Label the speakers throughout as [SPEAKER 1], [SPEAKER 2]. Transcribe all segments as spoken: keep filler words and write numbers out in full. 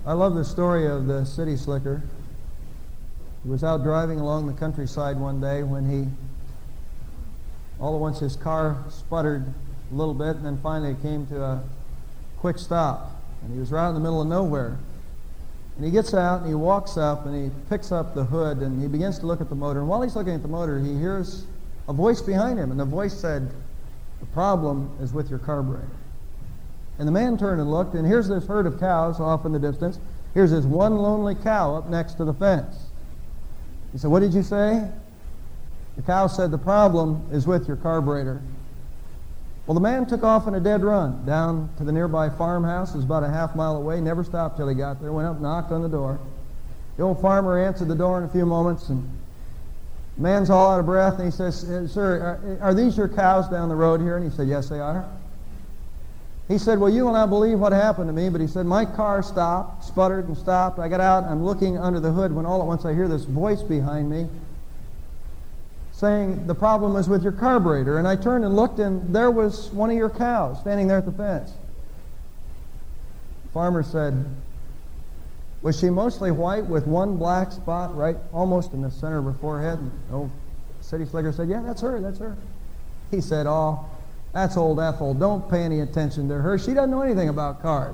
[SPEAKER 1] I love the story of the city slicker. He was out driving along the countryside one day when he, all at once his car sputtered a little bit, and then finally it came to a quick stop. And he was right in the middle of nowhere. And he gets out and he walks up and he picks up the hood and he begins to look at the motor. And while he's looking at the motor, he hears a voice behind him. And the voice said, "The problem is with your carburetor." And the man turned and looked, and here's this herd of cows off in the distance. Here's this one lonely cow up next to the fence. He said, "What did you say?" The cow said, "The problem is with your carburetor." Well, the man took off in a dead run down to the nearby farmhouse. It was about a half mile away. Never stopped till he got there. Went up, knocked on the door. The old farmer answered the door in a few moments, and the man's all out of breath, and he says, "Sir, are, are these your cows down the road here?" And he said, "Yes, they are." He said, "Well, you will not believe what happened to me," but he said, "My car stopped, sputtered and stopped. I got out, I'm looking under the hood when all at once I hear this voice behind me saying, 'The problem is with your carburetor.' And I turned and looked, and there was one of your cows standing there at the fence." The farmer said, "Was she mostly white with one black spot right almost in the center of her forehead?" And the old city slicker said, "Yeah, that's her, that's her." He said, "Oh, that's old Ethel. Don't pay any attention to her. She doesn't know anything about cars."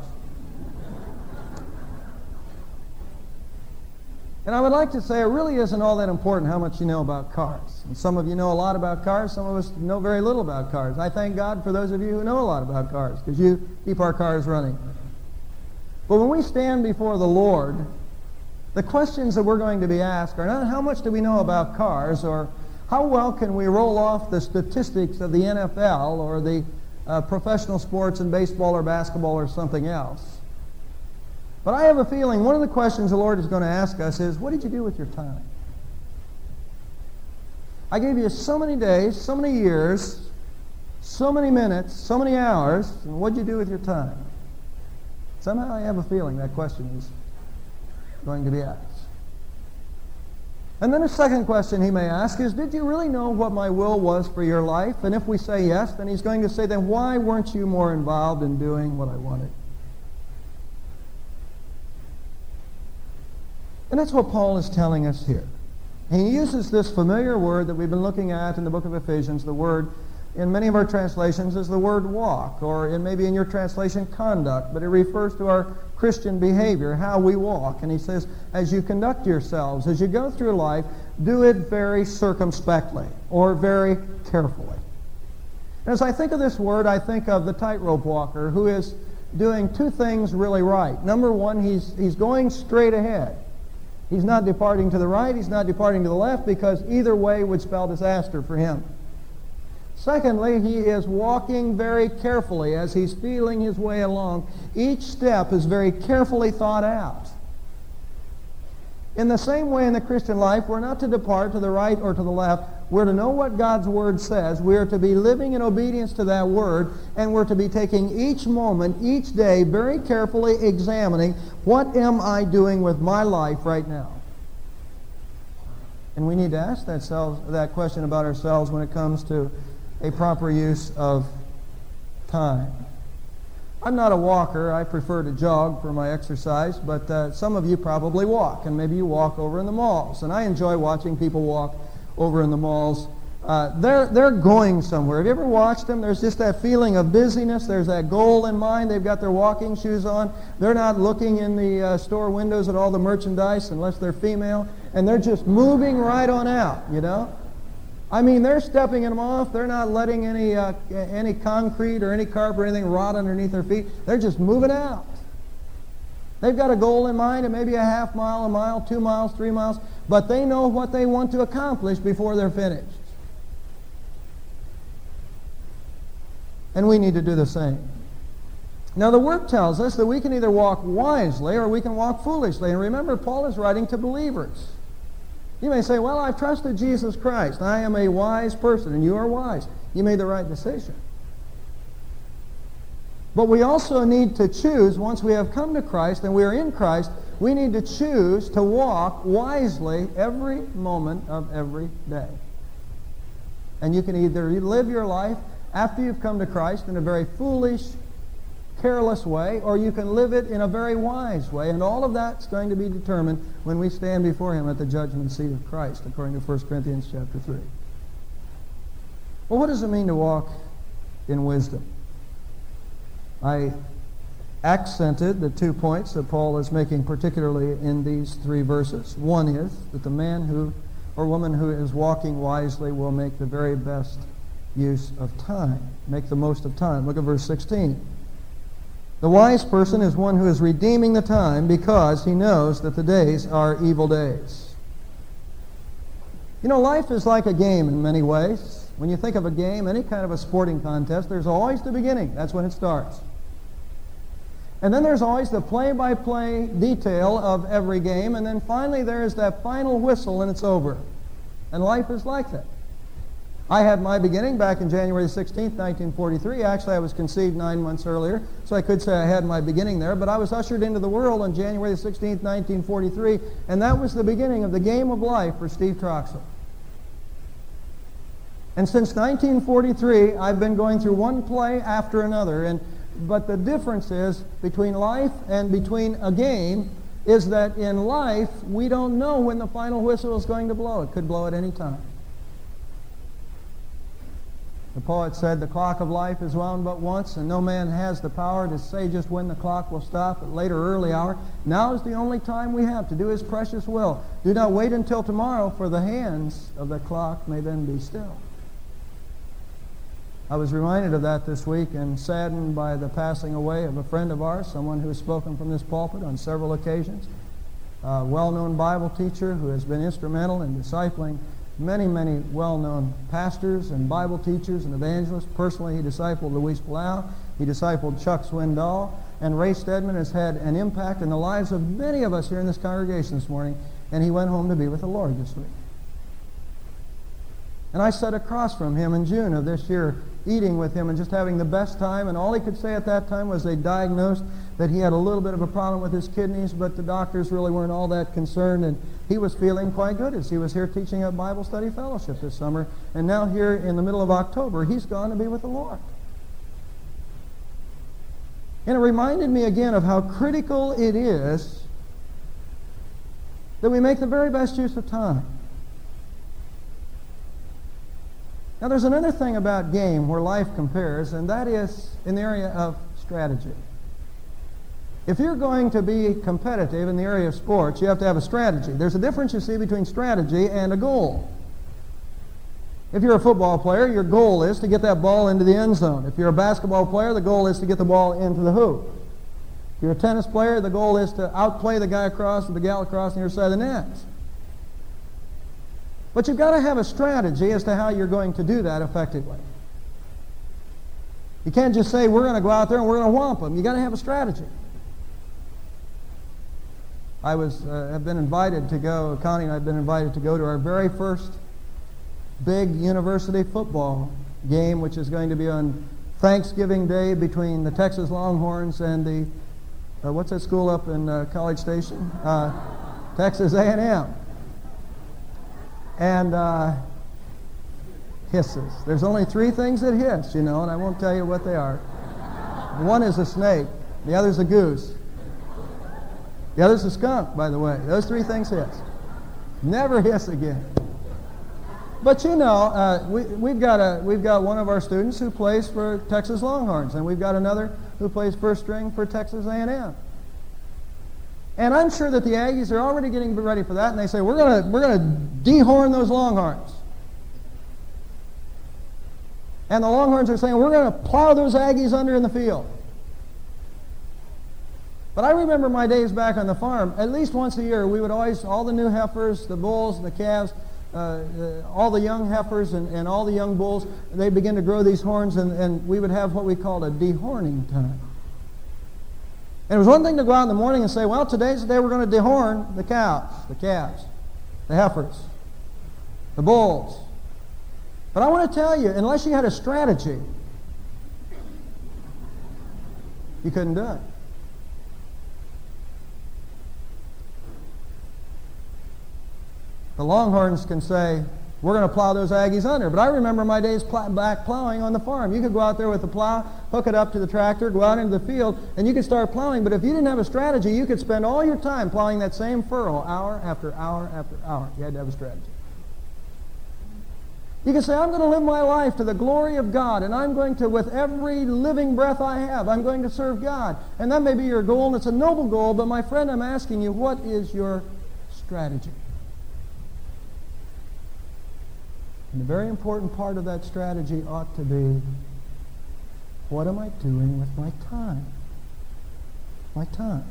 [SPEAKER 1] And I would like to say it really isn't all that important how much you know about cars. And some of you know a lot about cars. Some of us know very little about cars. I thank God for those of you who know a lot about cars, because you keep our cars running. But when we stand before the Lord, the questions that we're going to be asked are not how much do we know about cars, or how well can we roll off the statistics of the N F L or the uh, professional sports in baseball or basketball or something else. But I have a feeling one of the questions the Lord is going to ask us is, what did you do with your time? I gave you so many days, so many years, so many minutes, so many hours, and what did you do with your time? Somehow I have a feeling that question is going to be asked. And then a second question he may ask is, did you really know what my will was for your life? And if we say yes, then he's going to say, then why weren't you more involved in doing what I wanted? And that's what Paul is telling us here. And he uses this familiar word that we've been looking at in the book of Ephesians. The word in many of our translations is the word walk, or in maybe in your translation conduct, but it refers to our Christian behavior, how we walk. And he says, as you conduct yourselves, as you go through life, do it very circumspectly or very carefully. And as I think of this word, I think of the tightrope walker who is doing two things really right. Number one, he's, he's going straight ahead. He's not departing to the right, he's not departing to the left, because either way would spell disaster for him. Secondly, he is walking very carefully as he's feeling his way along. Each step is very carefully thought out. In the same way in the Christian life, we're not to depart to the right or to the left. We're to know what God's Word says. We are to be living in obedience to that Word, and we're to be taking each moment, each day, very carefully examining, what am I doing with my life right now? And we need to ask that, selves, that question about ourselves when it comes to a proper use of time. I'm not a walker. I prefer to jog for my exercise, but uh, some of you probably walk, and maybe you walk over in the malls. And I enjoy watching people walk over in the malls. Uh, they're, they're going somewhere. Have you ever watched them? There's just that feeling of busyness. There's that goal in mind. They've got their walking shoes on. They're not looking in the uh, store windows at all the merchandise unless they're female, and they're just moving right on out, you know? I mean, they're stepping them off. They're not letting any uh, any concrete or any carpet or anything rot underneath their feet. They're just moving out. They've got a goal in mind, and maybe a half mile, a mile, two miles, three miles, but they know what they want to accomplish before they're finished. And we need to do the same. Now, the Word tells us that we can either walk wisely or we can walk foolishly. And remember, Paul is writing to believers. You may say, well, I've trusted Jesus Christ. I am a wise person, and you are wise. You made the right decision. But we also need to choose, once we have come to Christ and we are in Christ, we need to choose to walk wisely every moment of every day. And you can either live your life after you've come to Christ in a very foolish, careless way, or you can live it in a very wise way. And all of that's going to be determined when we stand before Him at the judgment seat of Christ, according to First Corinthians chapter three. Well, what does it mean to walk in wisdom? I accented the two points that Paul is making particularly in these three verses. One is that the man who or woman who is walking wisely will make the very best use of time, make the most of time. Look at verse sixteen. The wise person is one who is redeeming the time because he knows that the days are evil days. You know, life is like a game in many ways. When you think of a game, any kind of a sporting contest, there's always the beginning. That's when it starts. And then there's always the play-by-play detail of every game, and then finally there's that final whistle and it's over. And life is like that. I had my beginning back in January sixteenth, nineteen forty-three. Actually, I was conceived nine months earlier, so I could say I had my beginning there, but I was ushered into the world on January sixteenth, nineteen forty-three, and that was the beginning of the game of life for Steve Troxel. And since nineteen forty-three, I've been going through one play after another, and but the difference is between life and between a game is that in life, we don't know when the final whistle is going to blow. It could blow at any time. The poet said, the clock of life is wound but once, and no man has the power to say just when the clock will stop at late or early hour. Now is the only time we have to do His precious will. Do not wait until tomorrow, for the hands of the clock may then be still. I was reminded of that this week and saddened by the passing away of a friend of ours, someone who has spoken from this pulpit on several occasions, a well-known Bible teacher who has been instrumental in discipling many, many well-known pastors and Bible teachers and evangelists. Personally, he discipled Luis Palau, he discipled Chuck Swindoll, and Ray Stedman has had an impact in the lives of many of us here in this congregation this morning, and he went home to be with the Lord this week. And I sat across from him in June of this year, eating with him and just having the best time, and all he could say at that time was they diagnosed that he had a little bit of a problem with his kidneys, but the doctors really weren't all that concerned, and he was feeling quite good as he was here teaching at Bible Study Fellowship this summer, and now here in the middle of October, he's gone to be with the Lord. And it reminded me again of how critical it is that we make the very best use of time. Now, there's another thing about game where life compares, and that is in the area of strategy. If you're going to be competitive in the area of sports, you have to have a strategy. There's a difference, you see, between strategy and a goal. If you're a football player, your goal is to get that ball into the end zone. If you're a basketball player, the goal is to get the ball into the hoop. If you're a tennis player, the goal is to outplay the guy across or the gal across on your side of the net. But you've got to have a strategy as to how you're going to do that effectively. You can't just say, we're going to go out there and we're going to whomp them. You've got to have a strategy. I was, uh, have been invited to go, Connie and I have been invited to go to our very first big university football game, which is going to be on Thanksgiving Day between the Texas Longhorns and the, uh, what's that school up in uh, College Station? Uh, Texas A and M. And uh, hisses. There's only three things that hiss, you know, and I won't tell you what they are. One is a snake. The other's a goose. The other's a skunk, by the way. Those three things hiss. Never hiss again. But you know, uh, we, we've got a we've got one of our students who plays for Texas Longhorns, and we've got another who plays first string for Texas A and M. And I'm sure that the Aggies are already getting ready for that, and they say, we're going to we're going to dehorn those Longhorns. And the Longhorns are saying, we're going to plow those Aggies under in the field. But I remember my days back on the farm, at least once a year, we would always, all the new heifers, the bulls and the calves, uh, uh, all the young heifers and, and all the young bulls, they begin to grow these horns, and, and we would have what we called a dehorning time. And it was one thing to go out in the morning and say, well, today's the day we're going to dehorn the cows, the calves, the heifers, the bulls. But I want to tell you, unless you had a strategy, you couldn't do it. The Longhorns can say, we're going to plow those Aggies under. But I remember my days pl- back plowing on the farm. You could go out there with the plow, hook it up to the tractor, go out into the field, and you could start plowing. But if you didn't have a strategy, you could spend all your time plowing that same furrow hour after hour after hour. You had to have a strategy. You can say, I'm going to live my life to the glory of God, and I'm going to, with every living breath I have, I'm going to serve God. And that may be your goal, and it's a noble goal, but my friend, I'm asking you, what is your strategy? And the very important part of that strategy ought to be, what am I doing with my time? My time.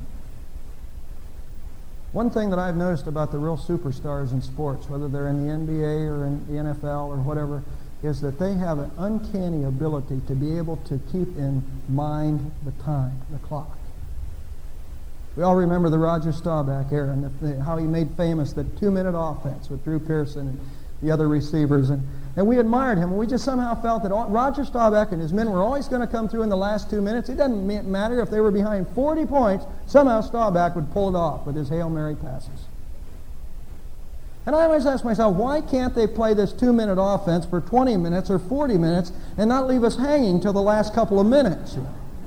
[SPEAKER 1] One thing that I've noticed about the real superstars in sports, whether they're in the N B A or in the N F L or whatever, is that they have an uncanny ability to be able to keep in mind the time, the clock. We all remember the Roger Staubach era and the, the, how he made famous the two-minute offense with Drew Pearson and the other receivers. And, and we admired him. And we just somehow felt that all, Roger Staubach and his men were always going to come through in the last two minutes. It doesn't matter if they were behind forty points. Somehow Staubach would pull it off with his Hail Mary passes. And I always ask myself, why can't they play this two-minute offense for twenty minutes or forty minutes and not leave us hanging till the last couple of minutes?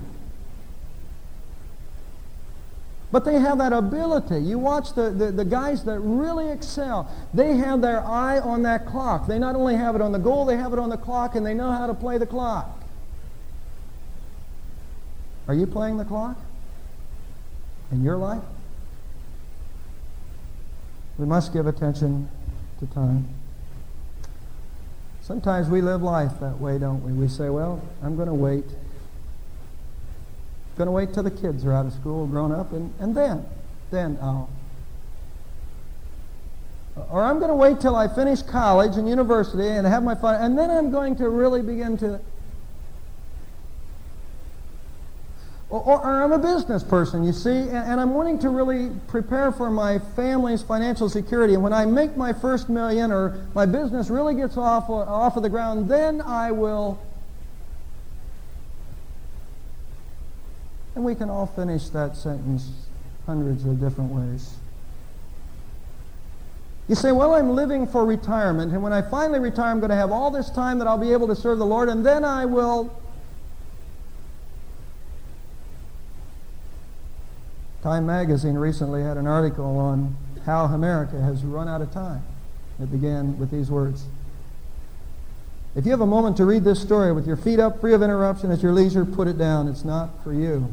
[SPEAKER 1] But they have that ability. You watch the, the, the guys that really excel. They have their eye on that clock. They not only have it on the goal, they have it on the clock, and they know how to play the clock. Are you playing the clock in your life? We must give attention to time. Sometimes we live life that way, don't we? We say, well, I'm going to wait. Going to wait till the kids are out of school, grown up, and, and then, then I'll. Or I'm going to wait till I finish college and university and have my fun, and then I'm going to really begin to. Or, or, or I'm a business person, you see, and, and I'm wanting to really prepare for my family's financial security. And when I make my first million or my business really gets off off of the ground, then I will. And we can all finish that sentence hundreds of different ways. You say, well, I'm living for retirement, and when I finally retire, I'm going to have all this time that I'll be able to serve the Lord, and then I will. Time magazine recently had an article on how America has run out of time. It began with these words. If you have a moment to read this story with your feet up, free of interruption, at your leisure, put it down. It's not for you.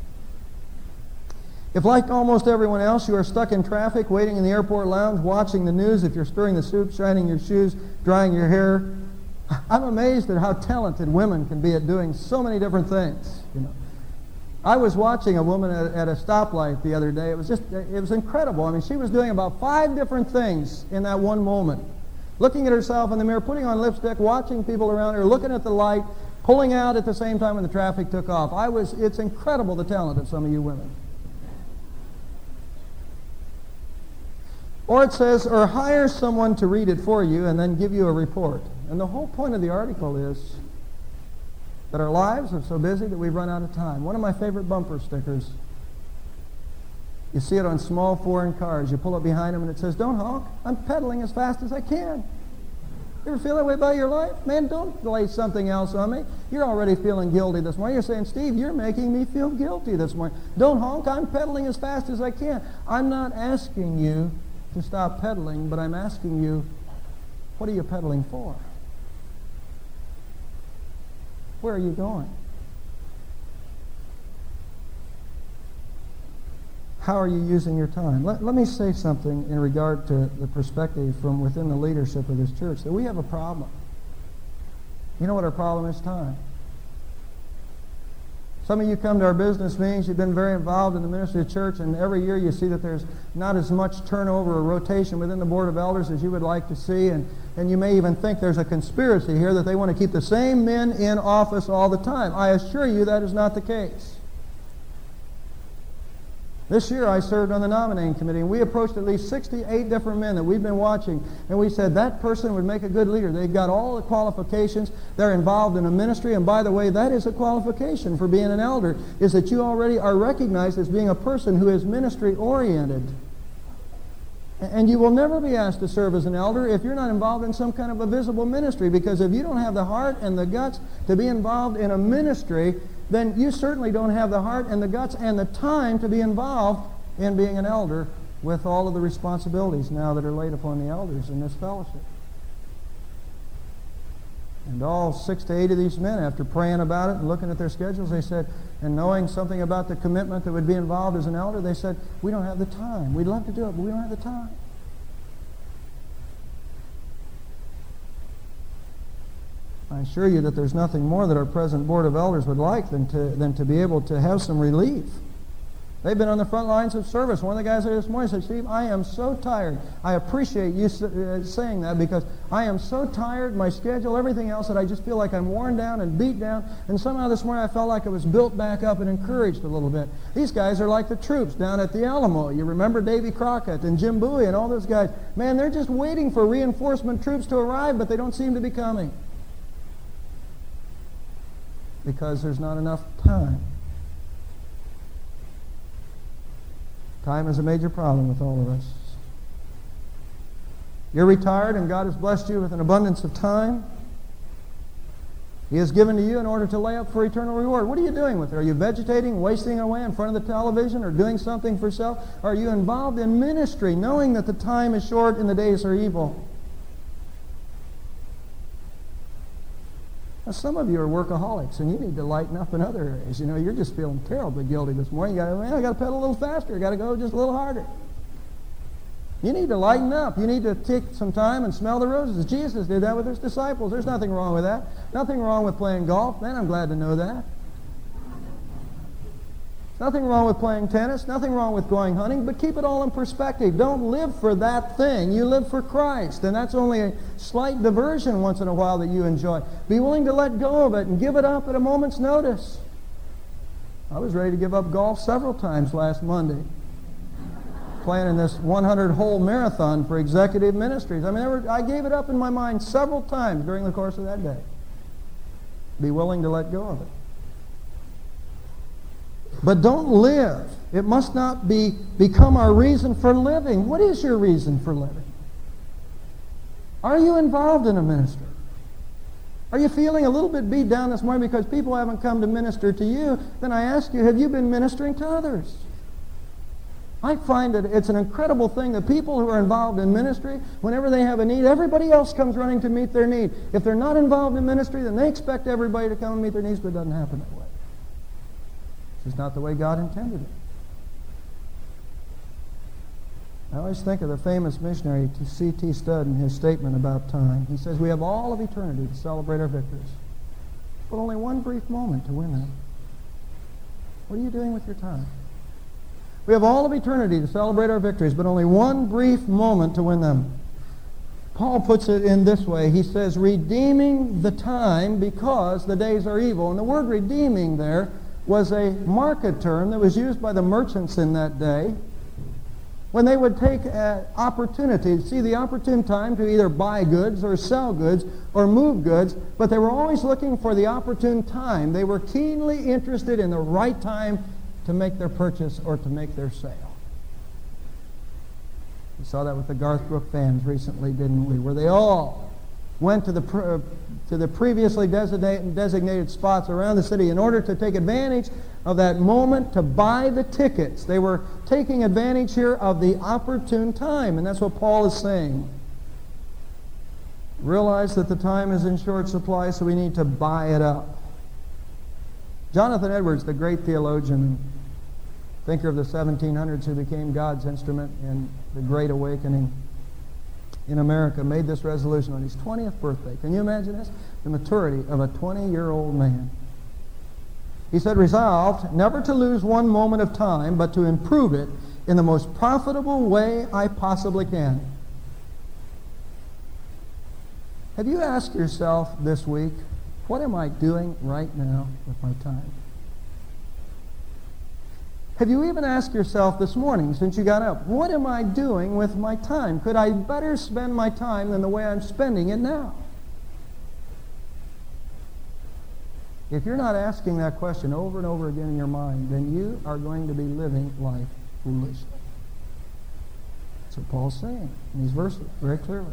[SPEAKER 1] If, like almost everyone else, you are stuck in traffic, waiting in the airport lounge, watching the news, if you're stirring the soup, shining your shoes, drying your hair, I'm amazed at how talented women can be at doing so many different things. You know, I was watching a woman at, at a stoplight the other day. It was just, it was incredible. I mean, she was doing about five different things in that one moment. Looking at herself in the mirror, putting on lipstick, watching people around her, looking at the light, pulling out at the same time when the traffic took off. I was, it's incredible the talent of some of you women. Or it says, or hire someone to read it for you and then give you a report. And the whole point of the article is that our lives are so busy that we've run out of time. One of my favorite bumper stickers, you see it on small foreign cars. You pull up behind them and it says, don't honk, I'm pedaling as fast as I can. You ever feel that way about your life? Man, don't lay something else on me. You're already feeling guilty this morning. You're saying, Steve, you're making me feel guilty this morning. Don't honk, I'm pedaling as fast as I can. I'm not asking you to stop pedaling, but I'm asking you, what are you pedaling for? Where are you going? How are you using your time? Let, let me say something in regard to the perspective from within the leadership of this church, that we have a problem. You know what our problem is? Time. Some of you come to our business meetings, you've been very involved in the ministry of the church, and every year you see that there's not as much turnover or rotation within the board of elders as you would like to see, and, and you may even think there's a conspiracy here that they want to keep the same men in office all the time. I assure you that is not the case. This year I served on the nominating committee, and we approached at least sixty-eight different men that we've been watching, and we said that person would make a good leader. They've got all the qualifications. They're involved in a ministry, and by the way, that is a qualification for being an elder, is that you already are recognized as being a person who is ministry-oriented. And you will never be asked to serve as an elder if you're not involved in some kind of a visible ministry, because if you don't have the heart and the guts to be involved in a ministry, then you certainly don't have the heart and the guts and the time to be involved in being an elder with all of the responsibilities now that are laid upon the elders in this fellowship. And all six to eight of these men, after praying about it and looking at their schedules, they said, and knowing something about the commitment that would be involved as an elder, they said, we don't have the time. We'd love to do it, but we don't have the time. I assure you that there's nothing more that our present Board of Elders would like than to, than to be able to have some relief. They've been on the front lines of service. One of the guys there this morning said, Steve, I am so tired. I appreciate you uh, saying that, because I am so tired, my schedule, everything else, that I just feel like I'm worn down and beat down. And somehow this morning I felt like I was built back up and encouraged a little bit. These guys are like the troops down at the Alamo. You remember Davy Crockett and Jim Bowie and all those guys. Man, they're just waiting for reinforcement troops to arrive, but they don't seem to be coming, because there's not enough time. Time is a major problem with all of us. You're retired and God has blessed you with an abundance of time. He has given to you in order to lay up for eternal reward. What are you doing with it? Are you vegetating, wasting away in front of the television, or doing something for self? Are you involved in ministry, knowing that the time is short and the days are evil? Now, some of you are workaholics, and you need to lighten up in other areas. You know, you're just feeling terribly guilty this morning. You got, man, I got to pedal a little faster. I got to go just a little harder. You need to lighten up. You need to take some time and smell the roses. Jesus did that with his disciples. There's nothing wrong with that. Nothing wrong with playing golf. Man, I'm glad to know that. Nothing wrong with playing tennis. Nothing wrong with going hunting. But keep it all in perspective. Don't live for that thing. You live for Christ. And that's only a slight diversion once in a while that you enjoy. Be willing to let go of it and give it up at a moment's notice. I was ready to give up golf several times last Monday, playing in this hundred hole marathon for Executive Ministries. I mean, there were, I gave it up in my mind several times during the course of that day. Be willing to let go of it. But don't live. It must not be become our reason for living. What is your reason for living? Are you involved in a ministry? Are you feeling a little bit beat down this morning because people haven't come to minister to you? Then I ask you, have you been ministering to others? I find that it's an incredible thing that people who are involved in ministry, whenever they have a need, everybody else comes running to meet their need. If they're not involved in ministry, then they expect everybody to come and meet their needs, but it doesn't happen that way. It's not the way God intended it. I always think of the famous missionary C T Studd in his statement about time. He says, we have all of eternity to celebrate our victories, but only one brief moment to win them. What are you doing with your time? We have all of eternity to celebrate our victories, but only one brief moment to win them. Paul puts it in this way. He says, redeeming the time because the days are evil. And the word redeeming there was a market term that was used by the merchants in that day when they would take an opportunity, see the opportune time to either buy goods or sell goods or move goods, but they were always looking for the opportune time. They were keenly interested in the right time to make their purchase or to make their sale. We saw that with the Garth Brooks fans recently, didn't we? Where they all went to the pr- to the previously designated, designated spots around the city in order to take advantage of that moment to buy the tickets. They were taking advantage here of the opportune time, and that's what Paul is saying. Realize that the time is in short supply, so we need to buy it up. Jonathan Edwards, the great theologian and thinker of the seventeen hundreds who became God's instrument in the Great Awakening in America, made this resolution on his twentieth birthday. Can you imagine this? The maturity of a twenty-year-old man. He said, resolved never to lose one moment of time, but to improve it in the most profitable way I possibly can. Have you asked yourself this week, what am I doing right now with my time? Have you even asked yourself this morning, since you got up, what am I doing with my time? Could I better spend my time than the way I'm spending it now? If you're not asking that question over and over again in your mind, then you are going to be living life foolishly. That's what Paul's saying in these verses very clearly.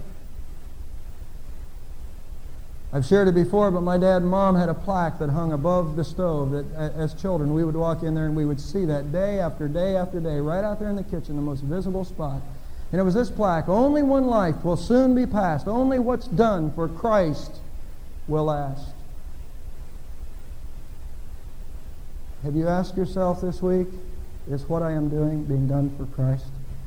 [SPEAKER 1] I've shared it before, but my dad and mom had a plaque that hung above the stove that as children we would walk in there and we would see that day after day after day, right out there in the kitchen, the most visible spot. And it was this plaque: only one life will soon be passed. Only what's done for Christ will last. Have you asked yourself this week, is what I am doing being done for Christ?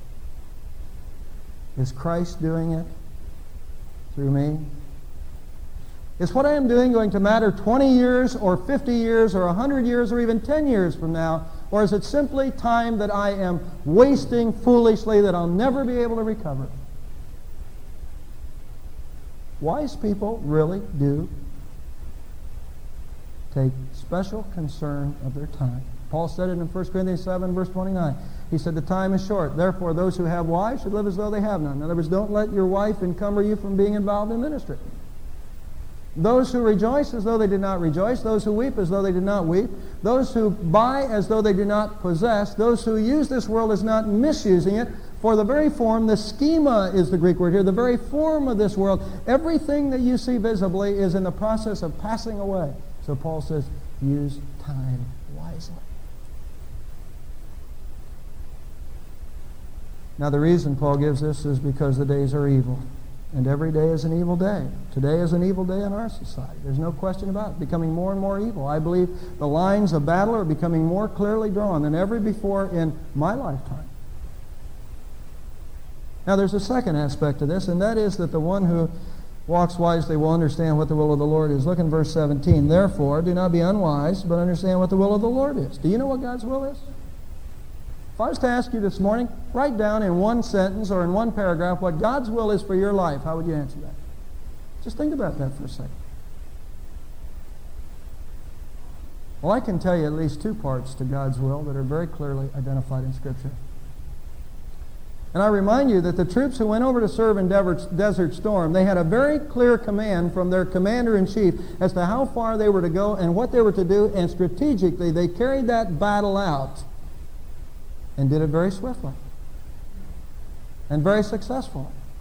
[SPEAKER 1] Is Christ doing it through me? Is what I am doing going to matter twenty years or fifty years or one hundred years or even ten years from now? Or is it simply time that I am wasting foolishly that I'll never be able to recover? Wise people really do take special concern of their time. Paul said it in First Corinthians seven, verse twenty-nine. He said, the time is short. Therefore, those who have wives should live as though they have none. In other words, don't let your wife encumber you from being involved in ministry. Those who rejoice as though they did not rejoice. Those who weep as though they did not weep. Those who buy as though they do not possess. Those who use this world as not misusing it. For the very form, the schema is the Greek word here, the very form of this world, everything that you see visibly is in the process of passing away. So Paul says, use time wisely. Now the reason Paul gives this is because the days are evil. And every day is an evil day. Today is an evil day in our society. There's no question about it. Becoming more and more evil. I believe the lines of battle are becoming more clearly drawn than ever before in my lifetime. Now there's a second aspect to this, and that is that the one who walks wisely will understand what the will of the Lord is. Look in verse seventeen. Therefore, do not be unwise, but understand what the will of the Lord is. Do you know what God's will is? If I was to ask you this morning, write down in one sentence or in one paragraph what God's will is for your life, how would you answer that? Just think about that for a second. Well, I can tell you at least two parts to God's will that are very clearly identified in Scripture. And I remind you that the troops who went over to serve in Desert Storm, they had a very clear command from their commander-in-chief as to how far they were to go and what they were to do, and strategically they carried that battle out and did it very swiftly and very successfully.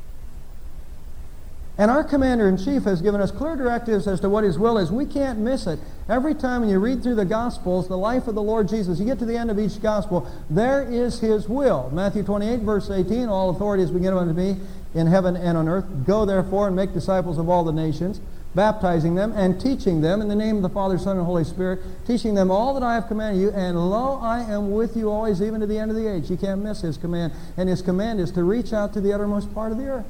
[SPEAKER 1] And our commander-in-chief has given us clear directives as to what his will is. We can't miss it. Every time when you read through the Gospels, the life of the Lord Jesus, you get to the end of each Gospel, there is his will. Matthew twenty-eight, verse eighteen, all authority is given unto me in heaven and on earth. Go therefore and make disciples of all the nations, baptizing them and teaching them in the name of the Father, Son, and Holy Spirit, teaching them all that I have commanded you, and lo, I am with you always, even to the end of the age. You can't miss his command. And his command is to reach out to the uttermost part of the earth.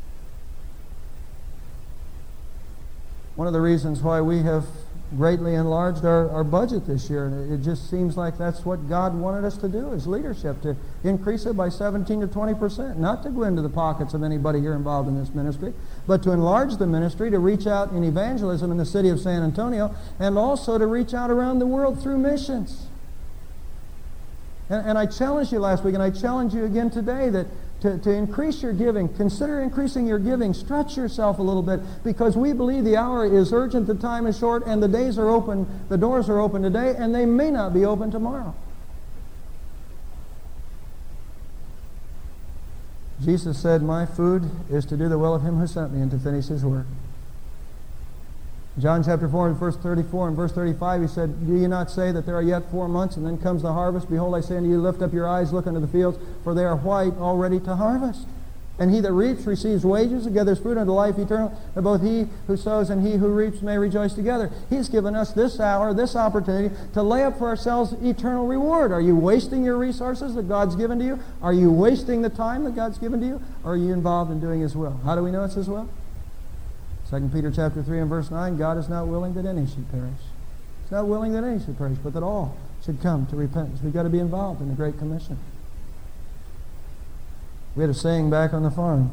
[SPEAKER 1] One of the reasons why we have greatly enlarged our, our budget this year, and it just seems like that's what God wanted us to do as leadership, to increase it by seventeen to twenty percent, not to go into the pockets of anybody here involved in this ministry, but to enlarge the ministry, to reach out in evangelism in the city of San Antonio, and also to reach out around the world through missions. And, and I challenged you last week, and I challenge you again today, that To, to increase your giving, consider increasing your giving. Stretch yourself a little bit, because we believe the hour is urgent, the time is short, and the days are open, the doors are open today, and they may not be open tomorrow. Jesus said, my food is to do the will of him who sent me and to finish his work. John chapter four and verse thirty-four and verse thirty-five, he said, do you not say that there are yet four months, and then comes the harvest? Behold, I say unto you, lift up your eyes, look unto the fields, for they are white, already to harvest. And he that reaps receives wages and gathers fruit unto life eternal, that both he who sows and he who reaps may rejoice together. He's given us this hour, this opportunity, to lay up for ourselves eternal reward. Are you wasting your resources that God's given to you? Are you wasting the time that God's given to you? Or are you involved in doing his will? How do we know it's his will? Second Peter chapter three and verse nine, God is not willing that any should perish. He's not willing that any should perish, but that all should come to repentance. We've got to be involved in the Great Commission. We had a saying back on the farm,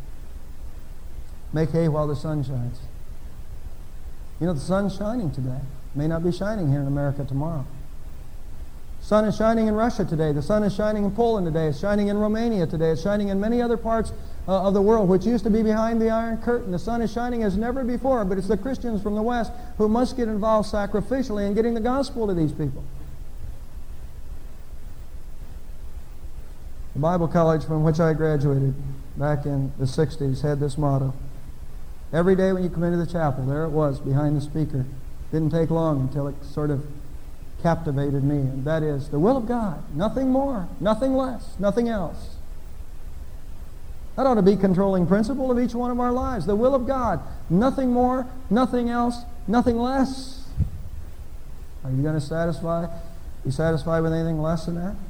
[SPEAKER 1] make hay while the sun shines. You know, the sun's shining today. It may not be shining here in America tomorrow. The sun is shining in Russia today. The sun is shining in Poland today. It's shining in Romania today. It's shining in many other parts uh, of the world, which used to be behind the Iron Curtain. The sun is shining as never before, but it's the Christians from the West who must get involved sacrificially in getting the gospel to these people. The Bible college from which I graduated back in the sixties had this motto. Every day when you come into the chapel, there it was behind the speaker. Didn't take long until it sort of captivated me, and that is the will of God. Nothing more, nothing less, nothing else. That ought to be controlling principle of each one of our lives. The will of God. Nothing more, nothing else, nothing less. Are you going to satisfy, be satisfied with anything less than that?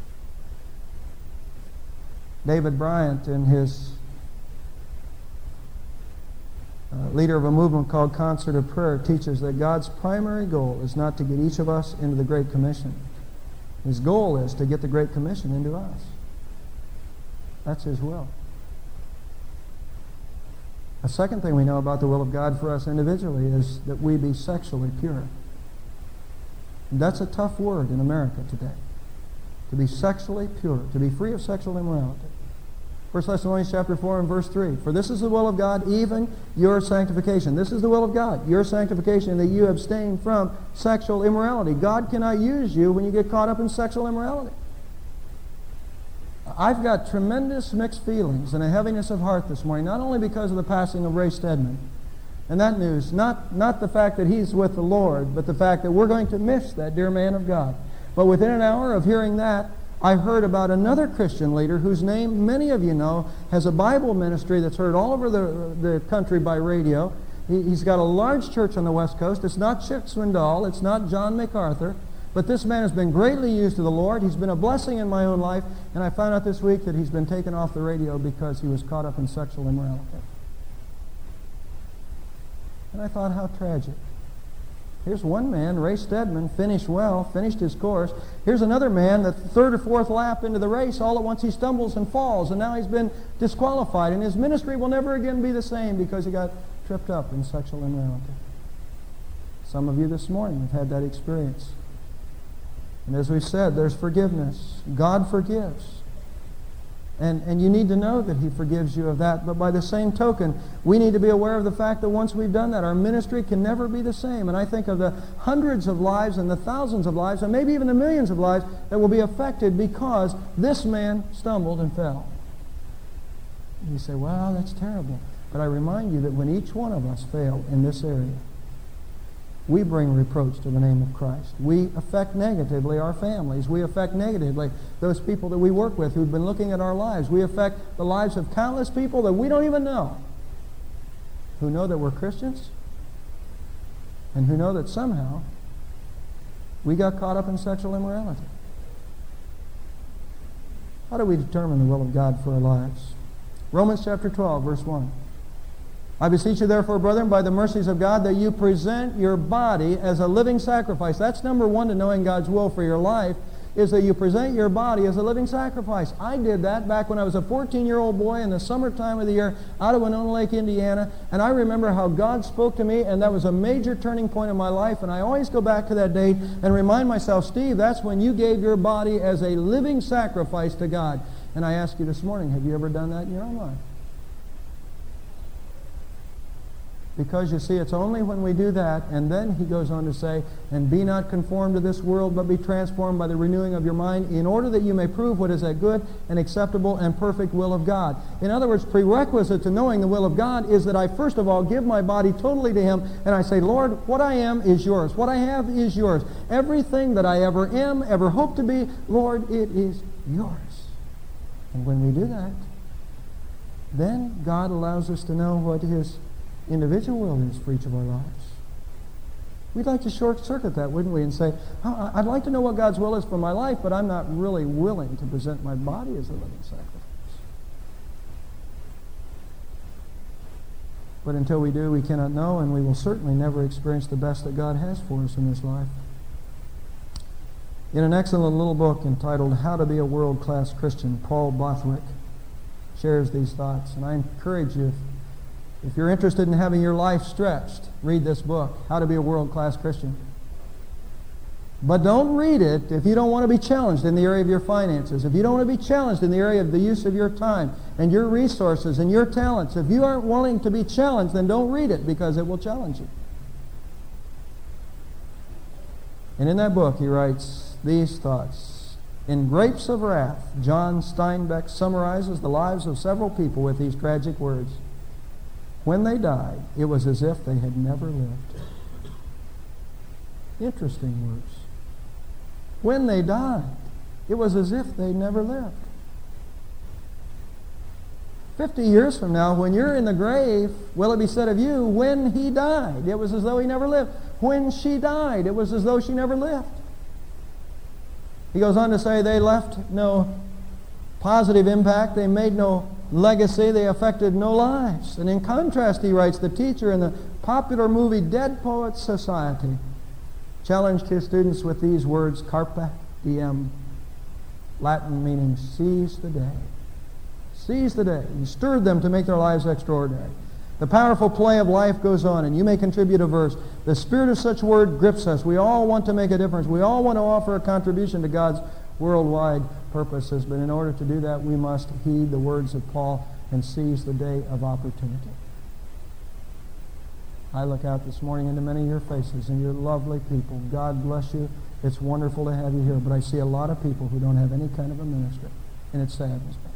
[SPEAKER 1] David Bryant, in his uh, leader of a movement called Concert of Prayer, teaches that God's primary goal is not to get each of us into the Great Commission. His goal is to get the Great Commission into us. That's His will. A second thing we know about the will of God for us individually is that we be sexually pure. And that's a tough word in America today. To be sexually pure, to be free of sexual immorality. First Thessalonians chapter four and verse three. For this is the will of God, even your sanctification. This is the will of God, your sanctification, that you abstain from sexual immorality. God cannot use you when you get caught up in sexual immorality. I've got tremendous mixed feelings and a heaviness of heart this morning, not only because of the passing of Ray Stedman, and that news, not, not the fact that he's with the Lord, but the fact that we're going to miss that dear man of God. But within an hour of hearing that, I heard about another Christian leader whose name many of you know, has a Bible ministry that's heard all over the, the country by radio. He, he's got a large church on the West Coast. It's not Chick Swindoll. It's not John MacArthur. But this man has been greatly used to the Lord. He's been a blessing in my own life. And I found out this week that he's been taken off the radio because he was caught up in sexual immorality. And I thought, how tragic. Here's one man, Ray Stedman, finished well, finished his course. Here's another man, the third or fourth lap into the race, all at once he stumbles and falls, and now he's been disqualified. And his ministry will never again be the same because he got tripped up in sexual immorality. Some of you this morning have had that experience. And as we said, there's forgiveness. God forgives. And, and you need to know that He forgives you of that. But by the same token, we need to be aware of the fact that once we've done that, our ministry can never be the same. And I think of the hundreds of lives and the thousands of lives, and maybe even the millions of lives that will be affected because this man stumbled and fell. And you say, well, that's terrible. But I remind you that when each one of us fail in this area, we bring reproach to the name of Christ. We affect negatively our families. We affect negatively those people that we work with who've been looking at our lives. We affect the lives of countless people that we don't even know, who know that we're Christians and who know that somehow we got caught up in sexual immorality. How do we determine the will of God for our lives? Romans chapter twelve, verse one. I beseech you therefore, brethren, by the mercies of God, that you present your body as a living sacrifice. That's number one to knowing God's will for your life, is that you present your body as a living sacrifice. I did that back when I was a fourteen-year-old boy in the summertime of the year out of Winona Lake, Indiana, and I remember how God spoke to me, and that was a major turning point in my life, and I always go back to that date and remind myself, Steve, that's when you gave your body as a living sacrifice to God. And I ask you this morning, have you ever done that in your own life? Because you see, it's only when we do that, and then he goes on to say, and be not conformed to this world, but be transformed by the renewing of your mind, in order that you may prove what is that good and acceptable and perfect will of God. In other words, prerequisite to knowing the will of God is that I first of all give my body totally to Him, and I say, Lord, what I am is yours. What I have is yours. Everything that I ever am, ever hope to be, Lord, it is yours. And when we do that, then God allows us to know what His individual will is for each of our lives. We'd like to short-circuit that, wouldn't we, and say, oh, I'd like to know what God's will is for my life, but I'm not really willing to present my body as a living sacrifice. But until we do, we cannot know, and we will certainly never experience the best that God has for us in this life. In an excellent little book entitled How to Be a World-Class Christian, Paul Bothwick shares these thoughts, and I encourage you, if you're interested in having your life stretched, read this book, How to Be a World-Class Christian. But don't read it if you don't want to be challenged in the area of your finances, if you don't want to be challenged in the area of the use of your time and your resources and your talents. If you aren't willing to be challenged, then don't read it because it will challenge you. And in that book he writes these thoughts. In Grapes of Wrath, John Steinbeck summarizes the lives of several people with these tragic words. When they died, it was as if they had never lived. Interesting words. When they died, it was as if they never lived. Fifty years from now, when you're in the grave, will it be said of you, when he died, it was as though he never lived. When she died, it was as though she never lived. He goes on to say they left no positive impact. They made no legacy. They affected no lives. And in contrast, he writes, the teacher in the popular movie Dead Poets Society challenged his students with these words, carpe diem, Latin meaning seize the day. Seize the day. He stirred them to make their lives extraordinary. The powerful play of life goes on, and you may contribute a verse. The spirit of such word grips us. We all want to make a difference. We all want to offer a contribution to God's worldwide purposes, but in order to do that, we must heed the words of Paul and seize the day of opportunity. I look out this morning into many of your faces, and you're lovely people. God bless you. It's wonderful to have you here, but I see a lot of people who don't have any kind of a ministry, and it saddens me.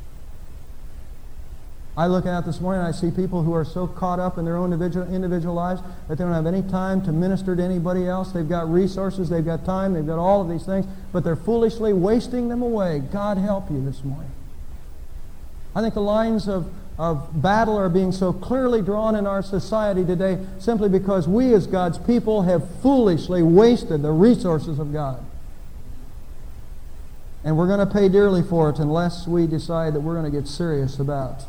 [SPEAKER 1] I look out this morning and I see people who are so caught up in their own individual, individual lives that they don't have any time to minister to anybody else. They've got resources, they've got time, they've got all of these things, but they're foolishly wasting them away. God help you this morning. I think the lines of, of battle are being so clearly drawn in our society today simply because we as God's people have foolishly wasted the resources of God. And we're going to pay dearly for it unless we decide that we're going to get serious about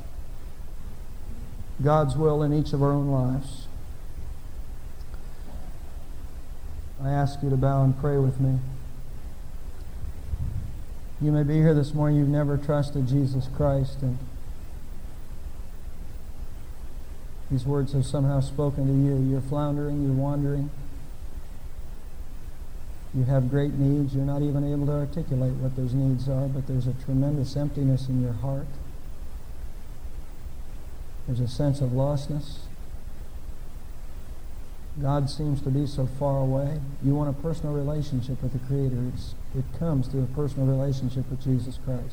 [SPEAKER 1] God's will in each of our own lives. I ask you to bow and pray with me. You may be here this morning, you've never trusted Jesus Christ, and these words have somehow spoken to you. You're floundering, you're wandering. You have great needs. You're not even able to articulate what those needs are, but there's a tremendous emptiness in your heart. There's a sense of lostness. God seems to be so far away. You want a personal relationship with the Creator. It's, it comes through a personal relationship with Jesus Christ.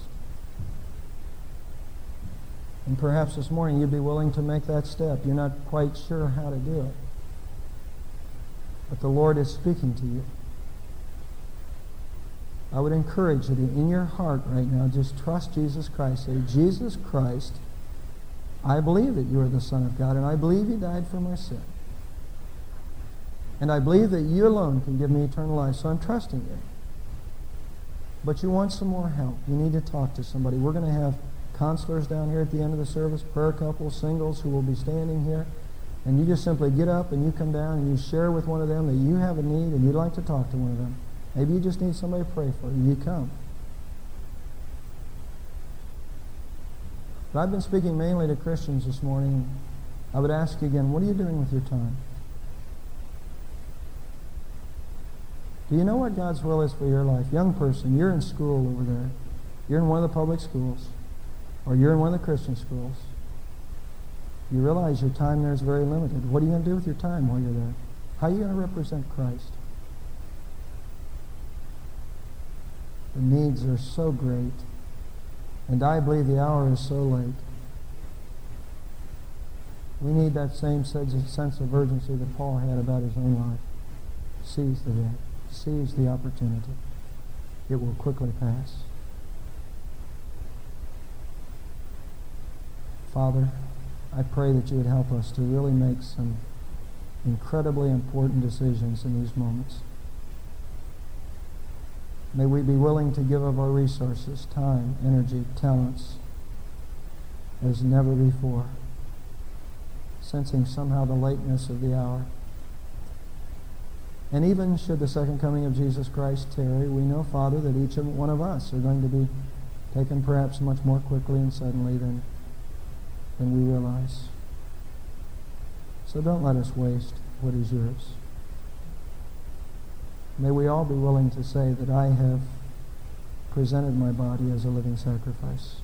[SPEAKER 1] And perhaps this morning you'd be willing to make that step. You're not quite sure how to do it. But the Lord is speaking to you. I would encourage you to, in your heart right now, just trust Jesus Christ. Say, Jesus Christ, I believe that you are the Son of God, and I believe you died for my sin. And I believe that you alone can give me eternal life, so I'm trusting you. But you want some more help. You need to talk to somebody. We're going to have counselors down here at the end of the service, prayer couples, singles who will be standing here. And you just simply get up and you come down and you share with one of them that you have a need and you'd like to talk to one of them. Maybe you just need somebody to pray for you. You come. But I've been speaking mainly to Christians this morning. I would ask you again, what are you doing with your time? Do you know what God's will is for your life? Young person, you're in school over there. You're in one of the public schools. Or you're in one of the Christian schools. You realize your time there is very limited. What are you going to do with your time while you're there? How are you going to represent Christ? The needs are so great. And I believe the hour is so late. We need that same sense of urgency that Paul had about his own life. Seize the day. Seize the opportunity. It will quickly pass. Father, I pray that you would help us to really make some incredibly important decisions in these moments. May we be willing to give of our resources, time, energy, talents, as never before, sensing somehow the lateness of the hour. And even should the second coming of Jesus Christ tarry, we know, Father, that each of one of us are going to be taken perhaps much more quickly and suddenly than, than we realize. So don't let us waste what is yours. May we all be willing to say that I have presented my body as a living sacrifice.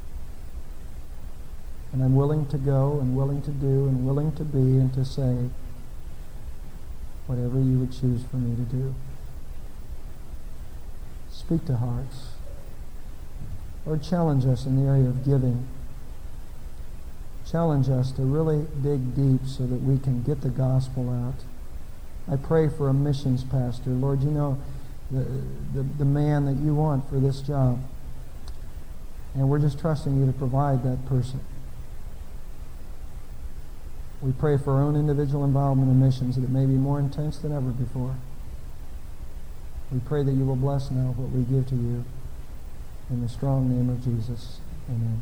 [SPEAKER 1] And I'm willing to go and willing to do and willing to be and to say whatever you would choose for me to do. Speak to hearts. Lord, challenge us in the area of giving. Challenge us to really dig deep so that we can get the gospel out. I pray for a missions pastor. Lord, you know the, the, the man that you want for this job. And we're just trusting you to provide that person. We pray for our own individual involvement in missions, that it may be more intense than ever before. We pray that you will bless now what we give to you. In the strong name of Jesus, amen.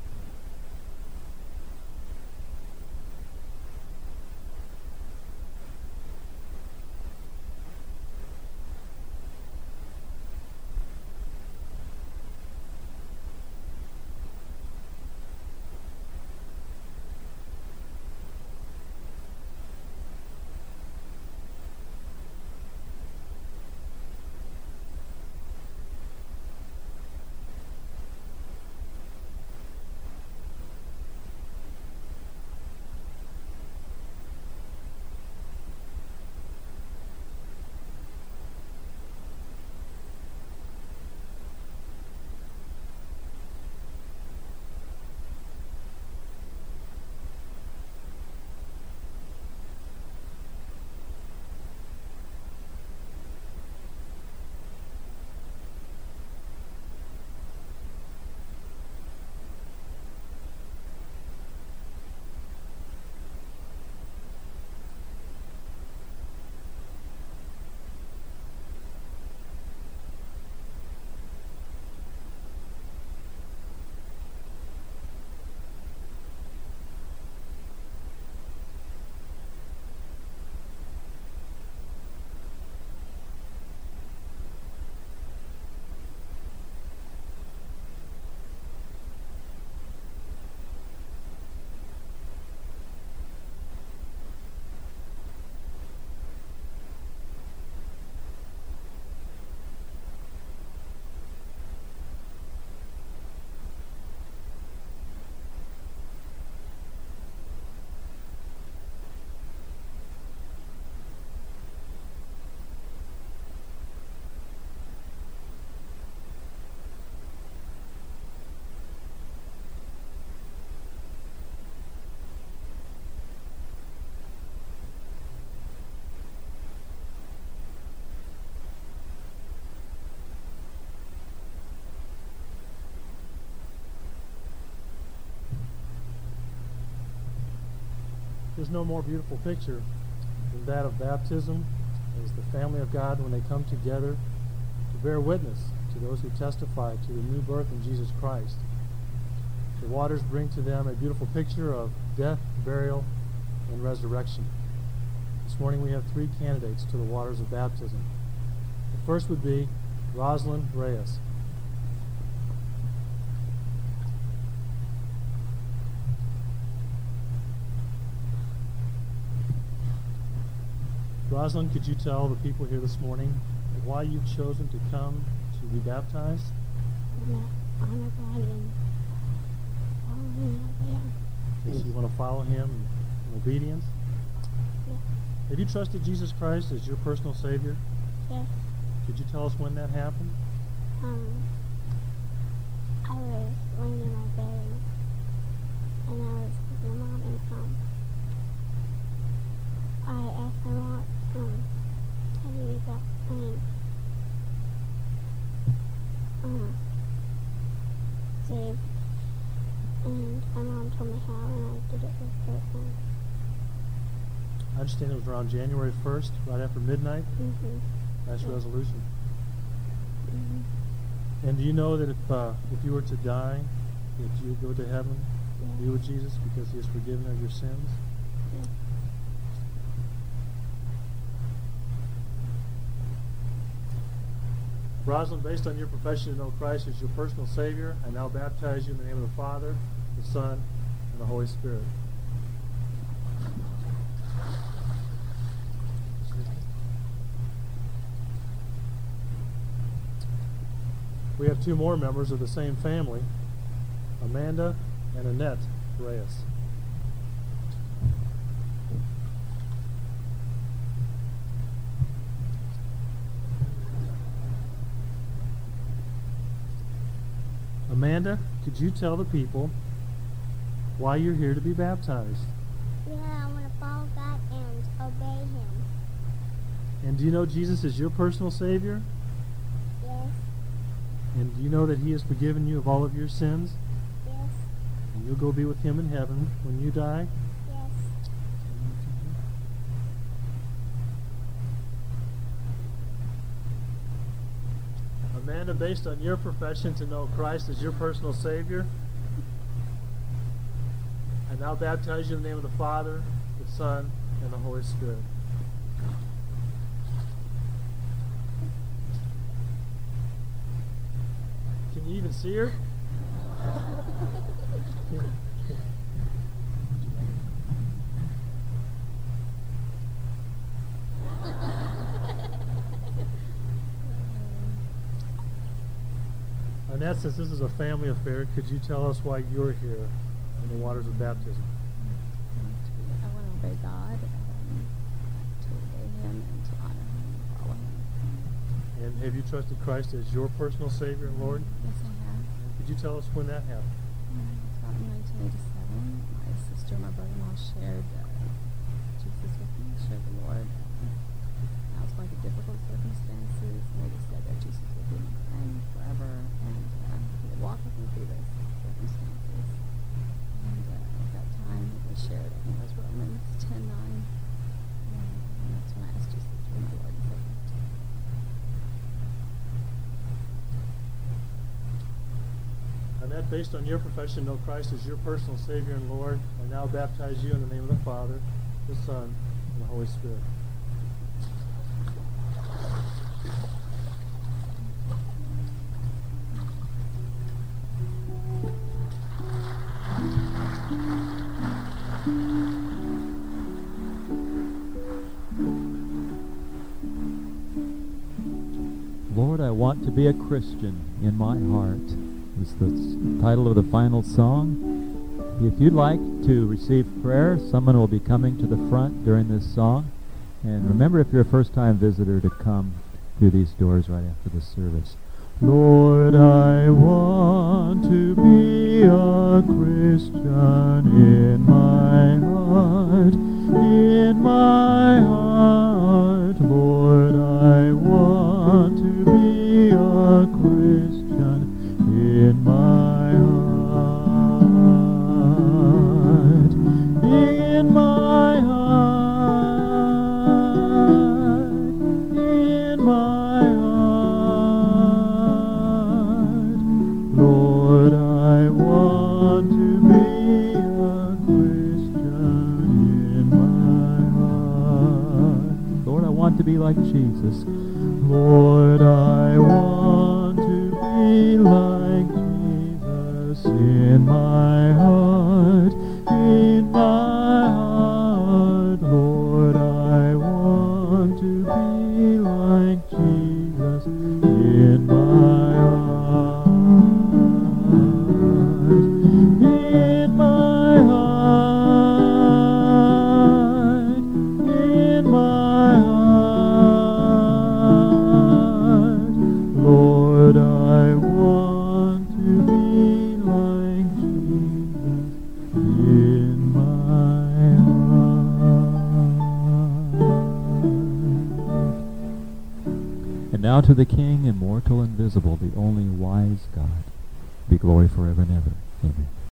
[SPEAKER 2] There's no more beautiful picture than that of baptism as the family of God when they come together to bear witness to those who testify to the new birth in Jesus Christ. The waters bring to them a beautiful picture of death, burial, and resurrection. This morning we have three candidates to the waters of baptism. The first would be Rosalind Reyes. Rosalind, could you tell the people here this morning why you've chosen to come to be baptized?
[SPEAKER 3] I want to honor God and follow Him out there.
[SPEAKER 2] So you want to follow Him in obedience?
[SPEAKER 3] Yeah.
[SPEAKER 2] Have you trusted Jesus Christ as your personal Savior?
[SPEAKER 3] Yes.
[SPEAKER 2] Could you tell us when that happened?
[SPEAKER 3] Um, I was laying in my bed and I was with my mom and um, I asked my mom, um, how do you got and um, saved, and my mom told me how, and I did it with her. And
[SPEAKER 2] I understand it was around January first, right after midnight.
[SPEAKER 3] mm-hmm.
[SPEAKER 2] That's
[SPEAKER 3] Yeah.
[SPEAKER 2] resolution.
[SPEAKER 3] Mm-hmm.
[SPEAKER 2] And do you know that if uh, if you were to die, that you would go to heaven,
[SPEAKER 3] Yeah.
[SPEAKER 2] be with Jesus because He has forgiven of your sins?
[SPEAKER 3] Yeah.
[SPEAKER 2] Rosalind, based on your profession to know Christ as your personal Savior, I now baptize you in the name of the Father, the Son, and the Holy Spirit. We have two more members of the same family, Amanda and Annette Reyes. Amanda, could you tell the people why you're here to be baptized?
[SPEAKER 3] Yeah, I want to follow God and obey Him.
[SPEAKER 2] And do you know Jesus is your personal Savior?
[SPEAKER 3] Yes,
[SPEAKER 2] And do you know that He has forgiven you of all of your sins?
[SPEAKER 3] yes,
[SPEAKER 2] And you'll go be with Him in heaven when you die?
[SPEAKER 3] yes.
[SPEAKER 2] Amanda, based on your profession to know Christ as your personal Savior, I now baptize you in the name of the Father, the Son, and the Holy Spirit. Can you even see her? Annette, since this is a family affair, could you tell us why you're here in the waters of baptism?
[SPEAKER 4] I want to obey God, um, to obey Him, and to honor Him and follow Him.
[SPEAKER 2] And have you trusted Christ as your personal Savior and Lord?
[SPEAKER 4] Yes, I have.
[SPEAKER 2] Could you tell us when that happened?
[SPEAKER 4] Um, it's about in nineteen eighty-seven. My sister and my brother-in-law shared uh, Jesus with me, shared the Lord. Um, I was going through difficult circumstances, and they just said that Jesus would be my friend forever, and uh, He would walk with me through those circumstances. And uh, at that time, they shared, I think it was Romans ten nine, and, and that's when I asked Jesus to be my Lord and Savior.
[SPEAKER 2] Annette, based on your profession, know Christ as your personal Savior and Lord, I now baptize you in the name of the Father, the Son, and the Holy Spirit.
[SPEAKER 5] Lord, I want to be a Christian in my heart is the s- title of the final song. If you'd like to receive prayer, someone will be coming to the front during this song. And remember, if you're a first-time visitor, to come through these doors right after the service. Lord, I want to be a Christian in my heart, in my heart. Lord, I want to be a Christian in my heart, in my heart, in my heart. Lord, I want to be a Christian in my heart. Lord, I want to be like Jesus. Lord, I want to be like Jesus in my heart, in my heart. Lord, I want to be like Jesus in my heart, in my heart, in my heart. Lord, I want to be like Jesus in my heart. And now to the King, immortal, invisible, the only wise God, be glory forever and ever. Amen.